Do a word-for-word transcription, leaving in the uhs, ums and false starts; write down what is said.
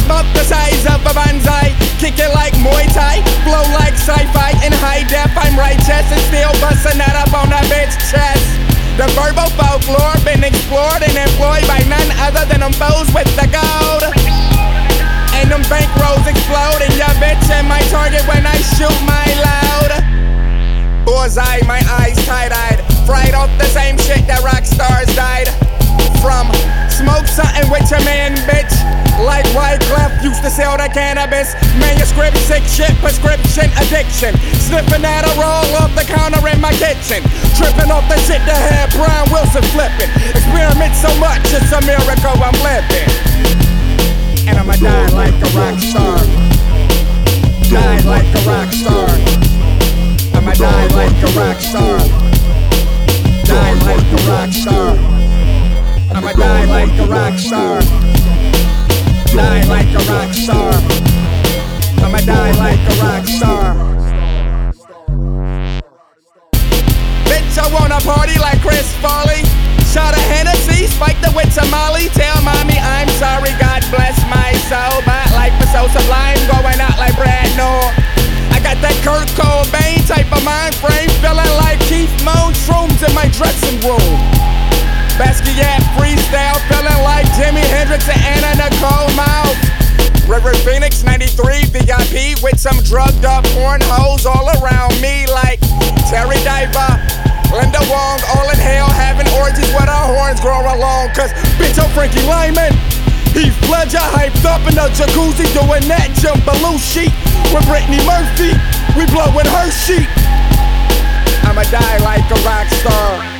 mouth the size of a banzai. Kick it like Muay Thai, blow like sci-fi. In high def, I'm righteous and still busting that up on that bitch chest. The verbal folklore been explored and employed by none other than them foes with the gold. And them bankrolls explode in your bitch and my target when I shoot my loud. Bullseye, my eyes tight-eyed, fried off the same shit that rock stars died from. Smoke something with your man, bitch. Like Wyclef used to sell the cannabis. Manuscript, sick shit, prescription, addiction. Sniffing at a roll off the counter in my kitchen. Tripping off the shit that had Brian Wilson flipping. Experiment so much, it's a miracle I'm living. And I'ma die like a rock star. Die like a rock star. I'ma die like a rock star. Die like a rock star. I'ma die like a rock star. Die like a rock star. I'ma die like a rock star. Bitch, I wanna party like Chris Farley. Shot a Hennessy, spike the with some Molly. Tell mommy I'm sorry, God bless my soul. My life is so sublime, going out like Brad Noor. I got that Kurt Cobain type of mind frame, feeling like Keith Moon. Shrooms in my dressing room. Basquiat freestyle, feeling like Jimi Hendrix and Anna Nicole Mouth. River Phoenix ninety-three V I P with some drugged up porn hoes all around me like Terry Diver, Linda Wong, all in hell having orgies with our horns grow along. Cause bitch, I'm Frankie Lyman. Heath Ledger hyped up in a jacuzzi doing that Jim Belushi with Brittany Murphy. We blowing her sheet. I'ma die like a rock star.